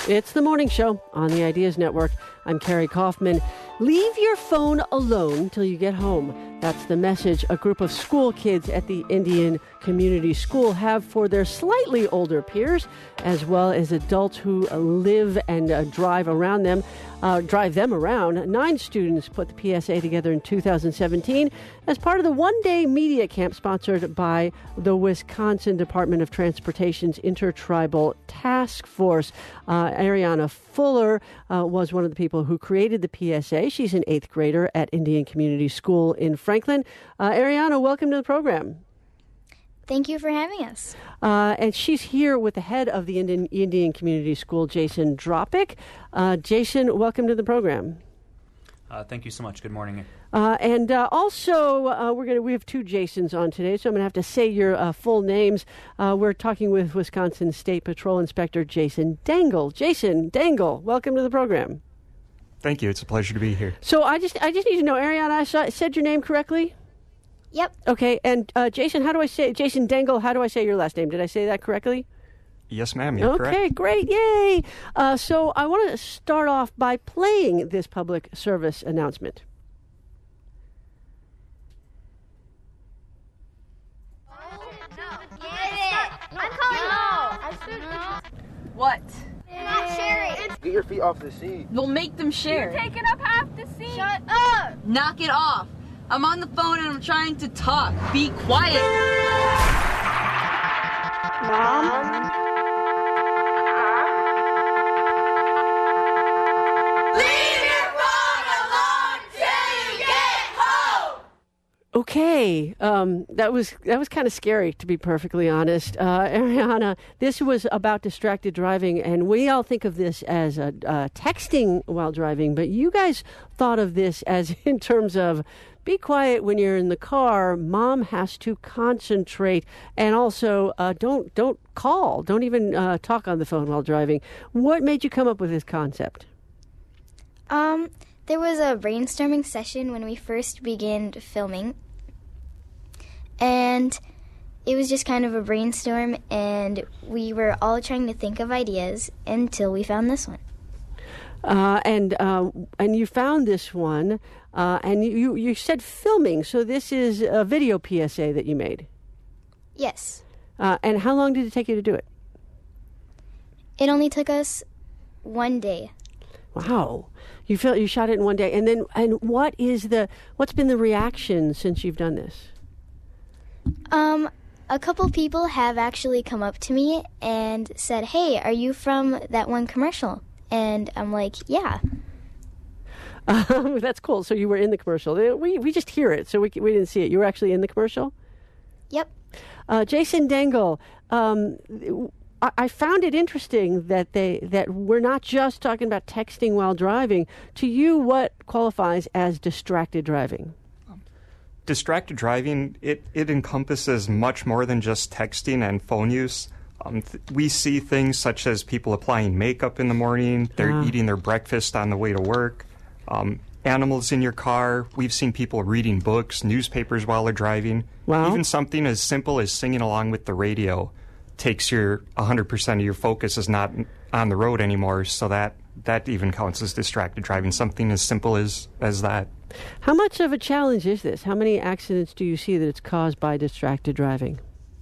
It's the morning show on the Ideas Network. I'm Carrie Kaufman. Leave your phone alone till you get home. That's the message a group of school kids at the Indian Community School have for their slightly older peers, as well as adults who live and drive them around. 9 students put the PSA together in 2017 as part of the one-day media camp sponsored by the Wisconsin Department of Transportation's Intertribal Task Force. Ariana Fuller was one of the people who created the PSA. She's an 8th grader at Indian Community School in Franklin. Ariana, welcome to the program. Thank you for having us. And she's here with the head of the Indian Community School, Jason Dropick. Jason, welcome to the program. Thank you so much. Good morning. Also, we have 2 Jasons on today, so I'm going to have to say your full names. We're talking with Wisconsin State Patrol Inspector Jason Dangle. Jason Dangle, welcome to the program. Thank you. It's a pleasure to be here. So I just need to know, Ariana, I said your name correctly? Yep. Okay, and Jason Dangle, how do I say your last name? Did I say that correctly? Yes, ma'am. You're correct. Okay, great. Yay. So I want to start off by playing this public service announcement. What? Not sharing. Get your feet off the seat. We'll make them share. You're taking up half the seat. Shut up. Knock it off. I'm on the phone and I'm trying to talk. Be quiet. Mom? Okay, that was kind of scary, to be perfectly honest. Ariana, this was about distracted driving, and we all think of this as texting while driving, but you guys thought of this as in terms of be quiet when you're in the car. Mom has to concentrate, and also don't call, don't even talk on the phone while driving. What made you come up with this concept? There was a brainstorming session when we first began filming, and it was just kind of a brainstorm, and we were all trying to think of ideas until we found this one. And you found this one, and you said filming, so this is a video PSA that you made. Yes. And how long did it take you to do it? It only took us 1 day. Wow. You shot it in 1 day. And what's been the reaction since you've done this? A couple people have actually come up to me and said, "Hey, are you from that one commercial?" And I'm like, "Yeah." That's cool. So you were in the commercial. We just hear it, so we didn't see it. You were actually in the commercial? Yep. Jason Dangle, I found it interesting that we're not just talking about texting while driving. To you, what qualifies as distracted driving? Distracted driving, it encompasses much more than just texting and phone use. We see things such as people applying makeup in the morning, they're eating their breakfast on the way to work, animals in your car. We've seen people reading books, newspapers while they're driving. Wow. Even something as simple as singing along with the radio takes your 100% of your focus is not on the road anymore, so that even counts as distracted driving, something as simple as that. How much of a challenge is this? How many accidents do you see that it's caused by distracted driving?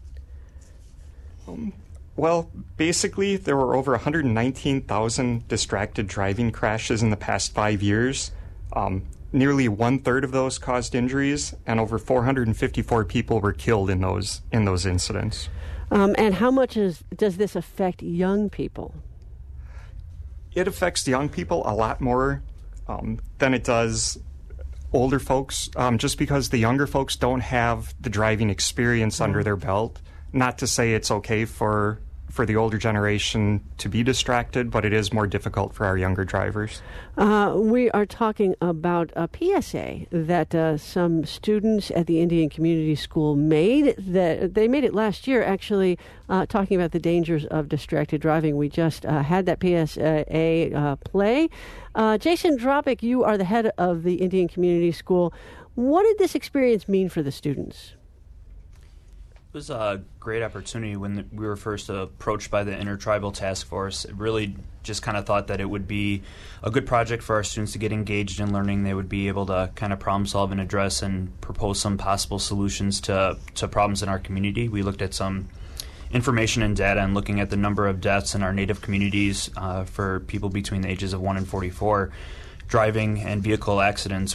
Well, basically, there were over 119,000 distracted driving crashes in the past 5 years. Nearly 1/3 of those caused injuries, and over 454 people were killed in those incidents. And how much does this affect young people? It affects young people a lot more than it does older folks, just because the younger folks don't have the driving experience under their belt. Not to say it's okay for the older generation to be distracted, but it is more difficult for our younger drivers. We are talking about a PSA that some students at the Indian Community School made. They made it last year, actually, talking about the dangers of distracted driving. We just had that PSA play. Jason Dropick, you are the head of the Indian Community School. What did this experience mean for the students? It was a great opportunity when we were first approached by the Intertribal Task Force. It really just kind of thought that it would be a good project for our students to get engaged in learning. They would be able to kind of problem solve and address and propose some possible solutions to problems in our community. We looked at some information and data and looking at the number of deaths in our Native communities for people between the ages of 1 and 44. Driving and vehicle accidents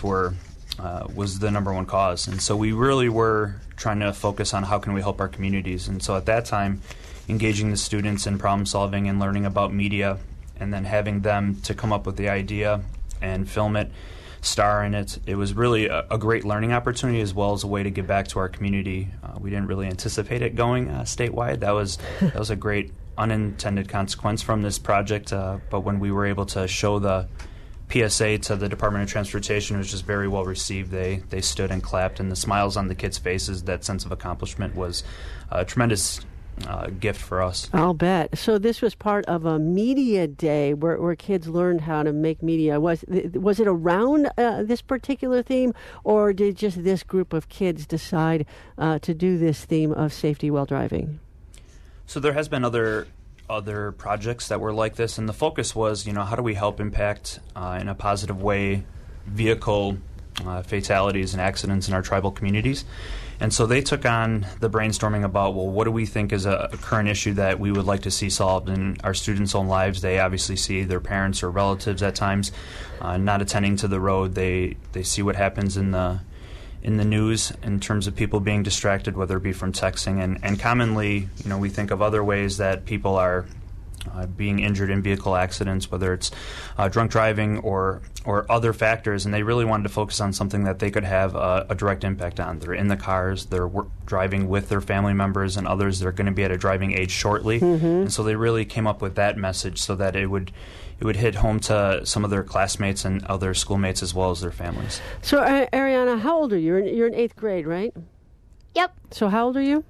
was the number one cause. And so we really were trying to focus on how can we help our communities. And so at that time, engaging the students in problem solving and learning about media, and then having them to come up with the idea and film it, star in it. It was really a great learning opportunity as well as a way to give back to our community. We didn't really anticipate it going statewide. That was a great unintended consequence from this project. But when we were able to show the PSA to the Department of Transportation, was just very well received. They stood and clapped, and the smiles on the kids' faces, that sense of accomplishment was a tremendous gift for us. I'll bet. So this was part of a media day where kids learned how to make media. Was it around this particular theme, or did just this group of kids decide to do this theme of safety while driving? So there has been other projects that were like this, and the focus was, how do we help impact in a positive way vehicle fatalities and accidents in our tribal communities. And so they took on the brainstorming about, well, what do we think is a current issue that we would like to see solved in our students' own lives? They obviously see their parents or relatives at times not attending to the road. They see what happens in the news in terms of people being distracted, whether it be from texting. And commonly, we think of other ways that people are being injured in vehicle accidents, whether it's drunk driving or other factors, and they really wanted to focus on something that they could have a direct impact on. They're in the cars, they're driving with their family members and others that are going to be at a driving age shortly. Mm-hmm. And so they really came up with that message so that it would hit home to some of their classmates and other schoolmates as well as their families. So, Ariana, how old are you? You're in 8th grade, right? Yep. So how old are you?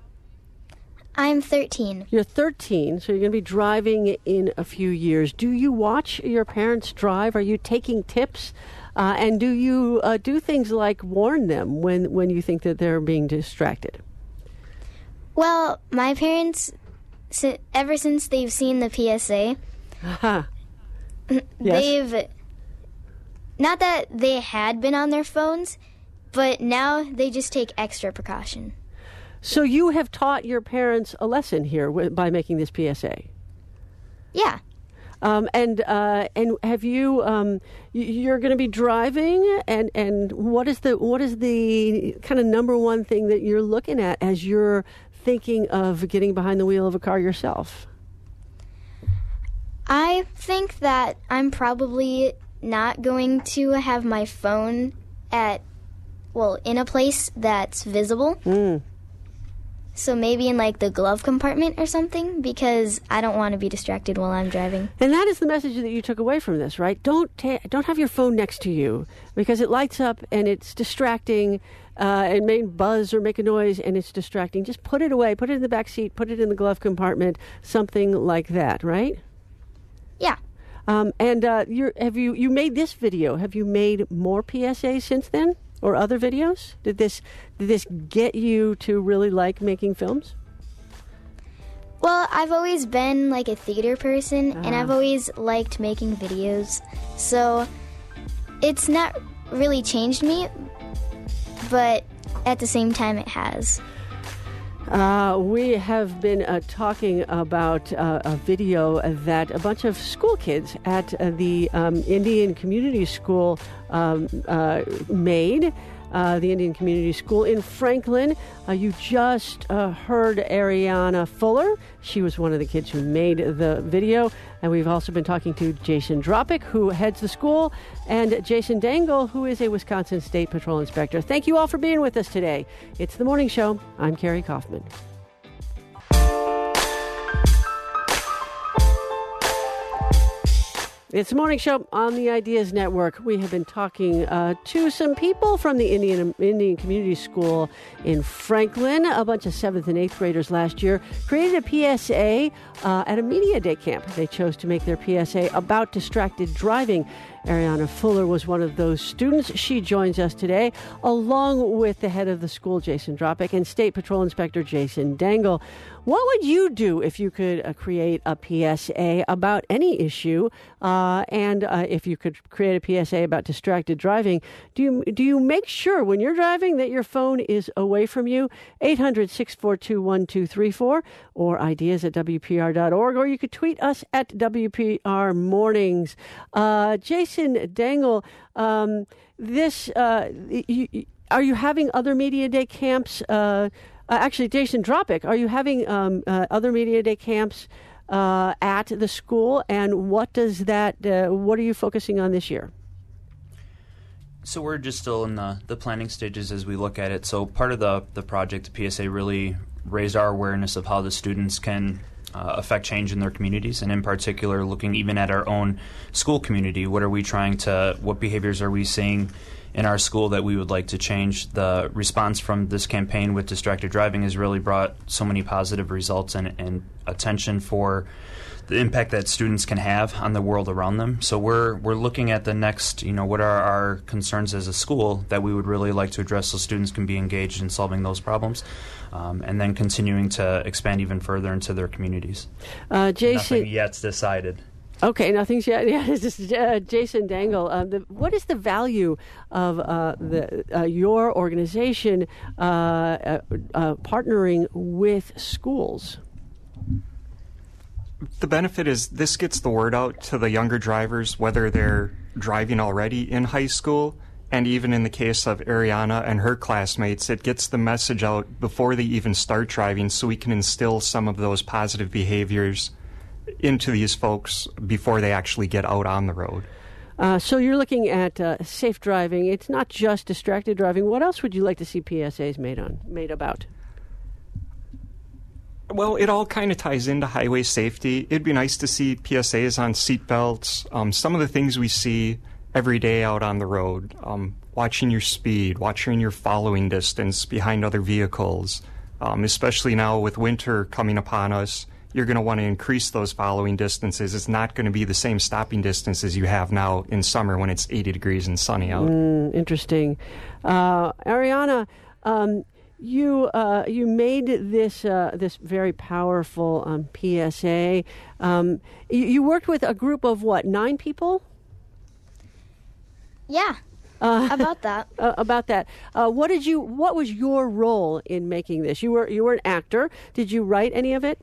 I'm 13. You're 13, so you're going to be driving in a few years. Do you watch your parents drive? Are you taking tips? And do you do things like warn them when you think that they're being distracted? Well, my parents, ever since they've seen the PSA, they've, not that they had been on their phones, but now they just take extra precaution. So you have taught your parents a lesson here by making this PSA? Yeah. And have you? You're going to be driving, and what is the kind of number one thing that you're looking at as you're thinking of getting behind the wheel of a car yourself? I think that I'm probably not going to have my phone in a place that's visible. Mm. So maybe in the glove compartment or something, because I don't want to be distracted while I'm driving. And that is the message that you took away from this, right? Don't have your phone next to you because it lights up and it's distracting. It may buzz or make a noise and it's distracting. Just put it away. Put it in the back seat. Put it in the glove compartment. Something like that, right? Yeah. And you made this video. Have you made more PSAs since then? Or other videos? Did this get you to really like making films? Well, I've always been a theater person, and I've always liked making videos. So it's not really changed me, but at the same time it has. We have been talking about a video that a bunch of school kids at the Indian Community School made. The Indian Community School in Franklin. You just heard Ariana Fuller. She was one of the kids who made the video. And we've also been talking to Jason Dropick, who heads the school, and Jason Dangle, who is a Wisconsin State Patrol Inspector. Thank you all for being with us today. It's The Morning Show. I'm Carrie Kaufman. It's the Morning Show on the Ideas Network. We have been talking to some people from the Indian Community School in Franklin. A bunch of 7th and 8th graders last year created a PSA at a media day camp. They chose to make their PSA about distracted driving. Ariana Fuller was one of those students. She joins us today, along with the head of the school, Jason Dropick, and State Patrol Inspector Jason Dangle. What would you do if you could create a PSA about any issue? And if you could create a PSA about distracted driving, do you make sure when you're driving that your phone is away from you? 800-642-1234 or ideas@WPR.org, or you could tweet us at WPR Mornings. Jason Dangle, are you having other Media Day camps? Actually, Jason Dropick, are you having other Media Day camps at the school? And what are you focusing on this year? So we're just still in the planning stages as we look at it. So part of the project, the PSA, really raised our awareness of how the students can affect change in their communities, and in particular looking even at our own school community. What behaviors are we seeing in our school that we would like to change? The response from this campaign with distracted driving has really brought so many positive results and attention for the impact that students can have on the world around them. So we're looking at the next, what are our concerns as a school that we would really like to address so students can be engaged in solving those problems, and then continuing to expand even further into their communities. Jason, nothing yet's decided. Okay, nothing's yet. Yeah, this is Jason Dangle. What is the value of your organization partnering with schools? The benefit is this gets the word out to the younger drivers, whether they're driving already in high school, and even in the case of Ariana and her classmates, it gets the message out before they even start driving, so we can instill some of those positive behaviors into these folks before they actually get out on the road. So you're looking at safe driving. It's not just distracted driving. What else would you like to see PSAs made about? Well, it all kind of ties into highway safety. It'd be nice to see PSAs on seatbelts. Some of the things we see every day out on the road, watching your speed, watching your following distance behind other vehicles, especially now with winter coming upon us. You're going to want to increase those following distances. It's not going to be the same stopping distance as you have now in summer when it's 80 degrees and sunny out. Interesting. Ariana, you made this very powerful PSA. You worked with a group of 9 people? Yeah. About that. About that. What was your role in making this? You were an actor. Did you write any of it?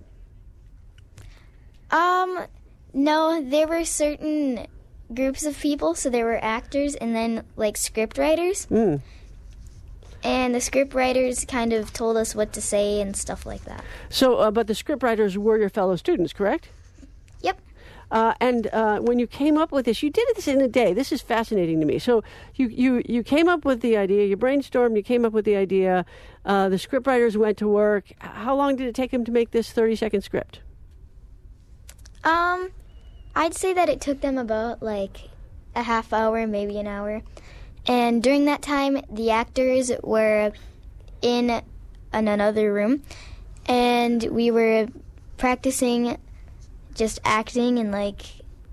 No, there were certain groups of people, so there were actors and then, script writers. And the script writers kind of told us what to say and stuff like that. So, but the script writers were your fellow students, correct? Yep. And when you came up with this, you did this in a day. This is fascinating to me. So you came up with the idea, you brainstormed, you came up with the idea, the script writers went to work. How long did it take them to make this 30-second script? I'd say that it took them about a half hour, maybe an hour. And during that time, the actors were in another room, and we were practicing just acting and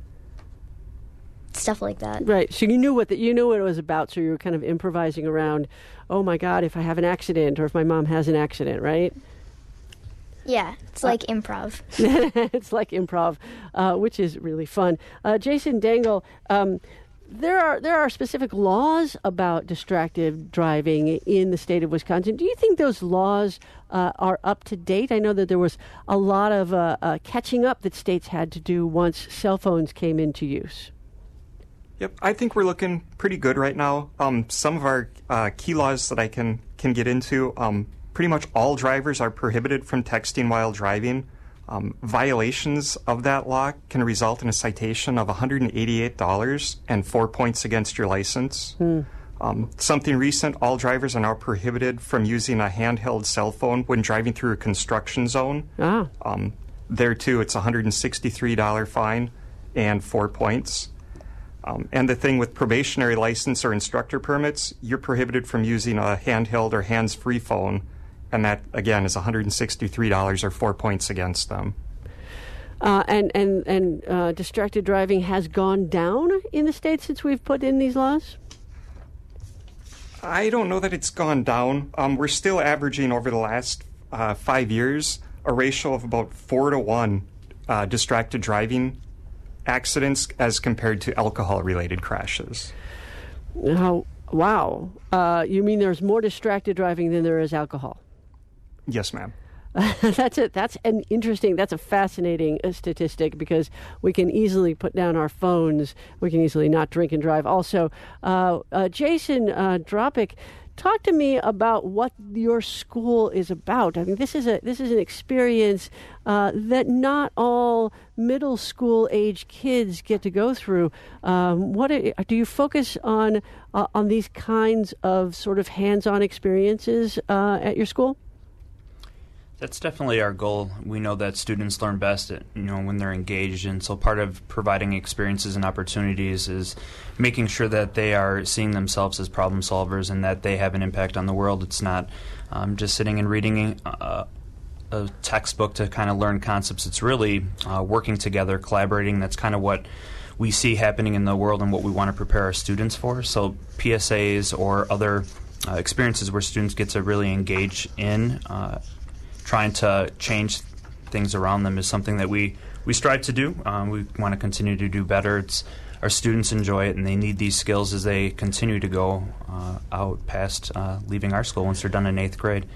stuff like that. Right. So you knew what it was about. So you were kind of improvising around. Oh my God! If I have an accident, or if my mom has an accident, right? Yeah, it's like improv. It's like improv, which is really fun. Jason Dangle, there are specific laws about distracted driving in the state of Wisconsin. Do you think those laws are up to date? I know that there was a lot of catching up that states had to do once cell phones came into use. Yep, I think we're looking pretty good right now. Some of our key laws that I can get into. Pretty much all drivers are prohibited from texting while driving. Violations of that law can result in a citation of $188 and 4 points against your license. Something recent, all drivers are now prohibited from using a handheld cell phone when driving through a construction zone. There, too, it's a $163 fine and 4 points. And the thing with probationary license or instructor permits, you're prohibited from using a handheld or hands-free phone. And that, again, is $163 or 4 points against them. And distracted driving has gone down in the state since we've put in these laws? I don't know that it's gone down. We're still averaging over the last 5 years a ratio of about 4 to 1 distracted driving accidents as compared to alcohol-related crashes. Wow. You mean there's more distracted driving than there is alcohol? Yes, ma'am. That's a fascinating statistic, because we can easily put down our phones. We can easily not drink and drive. Also, Jason Dropic, talk to me about what your school is about. I mean, this is an experience that not all middle school age kids get to go through. Do you focus on these kinds of sort of hands-on experiences at your school? That's definitely our goal. We know that students learn best when they're engaged, and so part of providing experiences and opportunities is making sure that they are seeing themselves as problem solvers and that they have an impact on the world. It's not just sitting and reading a textbook to kind of learn concepts. It's really working together, collaborating. That's kind of what we see happening in the world and what we want to prepare our students for. So PSAs or other experiences where students get to really engage in trying to change things around them is something that we strive to do. We want to continue to do better. Our students enjoy it, and they need these skills as they continue to go out past leaving our school once they're done in 8th grade.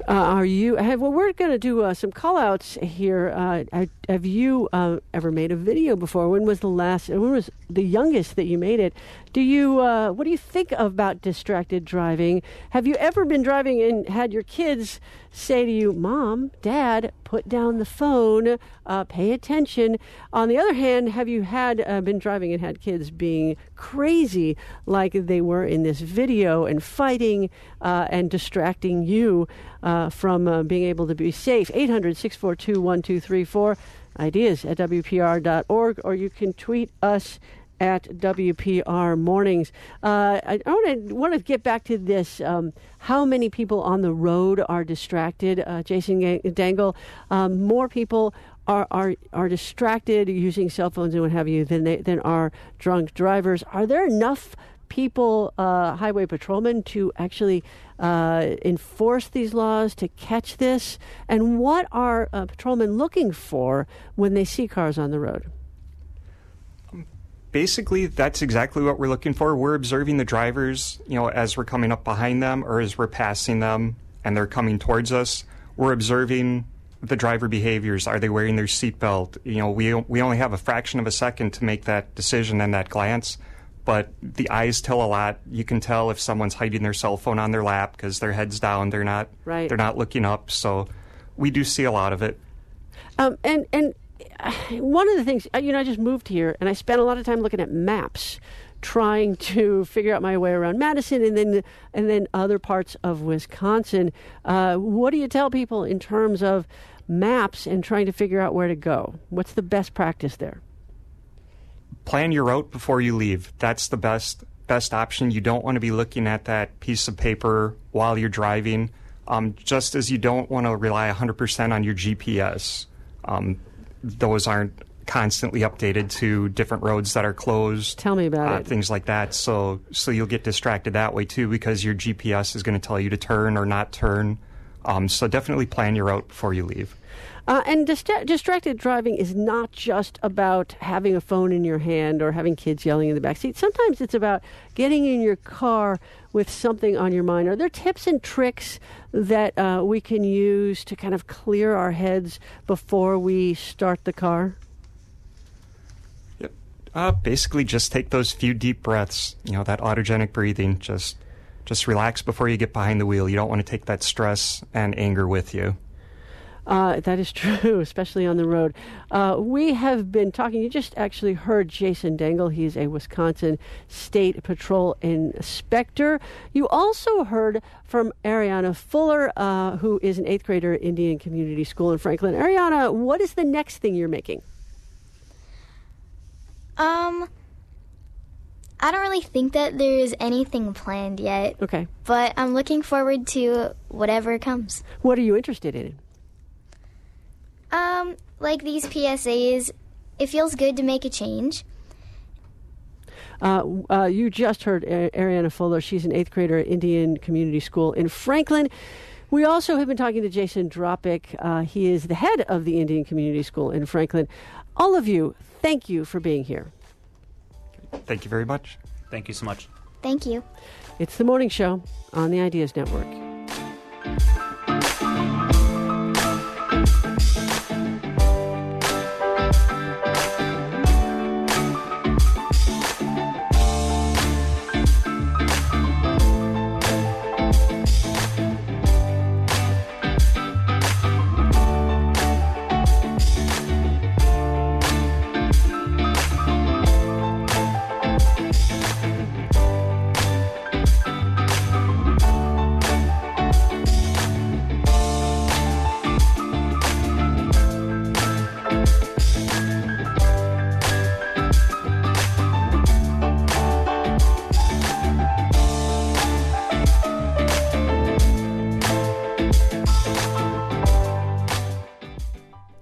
We're going to do some call-outs here. Have you ever made a video before? When was the youngest that you made it? What do you think about distracted driving? Have you ever been driving and had your kids say to you, Mom, Dad, put down the phone, pay attention? On the other hand, have you been driving and had kids being crazy like they were in this video and fighting and distracting you from being able to be safe? 800-642-1234, ideas at WPR.org, or you can tweet us at WPR Mornings. I want to get back to this. How many people on the road are distracted? Jason Dangle, more people are distracted using cell phones and what have you than are drunk drivers. Are there enough people, highway patrolmen, to actually enforce these laws, to catch this? And what are patrolmen looking for when they see cars on the road? Basically, that's exactly what we're looking for. We're observing the drivers, as we're coming up behind them or as we're passing them and they're coming towards us. We're observing the driver behaviors. Are they wearing their seatbelt? We only have a fraction of a second to make that decision and that glance, but the eyes tell a lot. You can tell if someone's hiding their cell phone on their lap because their head's down. They're not looking up. So we do see a lot of it. And one of the things, I just moved here, and I spent a lot of time looking at maps, trying to figure out my way around Madison and then other parts of Wisconsin. What do you tell people in terms of maps and trying to figure out where to go? What's the best practice there? Plan your route before you leave. That's the best option. You don't want to be looking at that piece of paper while you're driving, just as you don't want to rely 100% on your GPS. Those aren't constantly updated to different roads that are closed. Tell me about it. Things like that. So you'll get distracted that way too, because your GPS is going to tell you to turn or not turn. So definitely plan your route before you leave. And distracted driving is not just about having a phone in your hand or having kids yelling in the backseat. Sometimes it's about getting in your car with something on your mind. Are there tips and tricks that we can use to kind of clear our heads before we start the car? Yep. Basically, just take those few deep breaths. That autogenic breathing. Just relax before you get behind the wheel. You don't want to take that stress and anger with you. That is true, especially on the road. We have been talking, you just actually heard Jason Dangle. He's a Wisconsin State Patrol inspector. You also heard from Ariana Fuller, who is an 8th grader at Indian Community School in Franklin. Ariana, what is the next thing you're making? I don't really think that there's anything planned yet. Okay. But I'm looking forward to whatever comes. What are you interested in? like these PSAs, it feels good to make a change. You just heard Ariana Fuller. She's an 8th grader at Indian Community School in Franklin. We also have been talking to Jason Dropick. He is the head of the Indian Community School in Franklin. All of you, thank you for being here. Thank you very much. Thank you so much. Thank you. It's The Morning Show on the Ideas Network.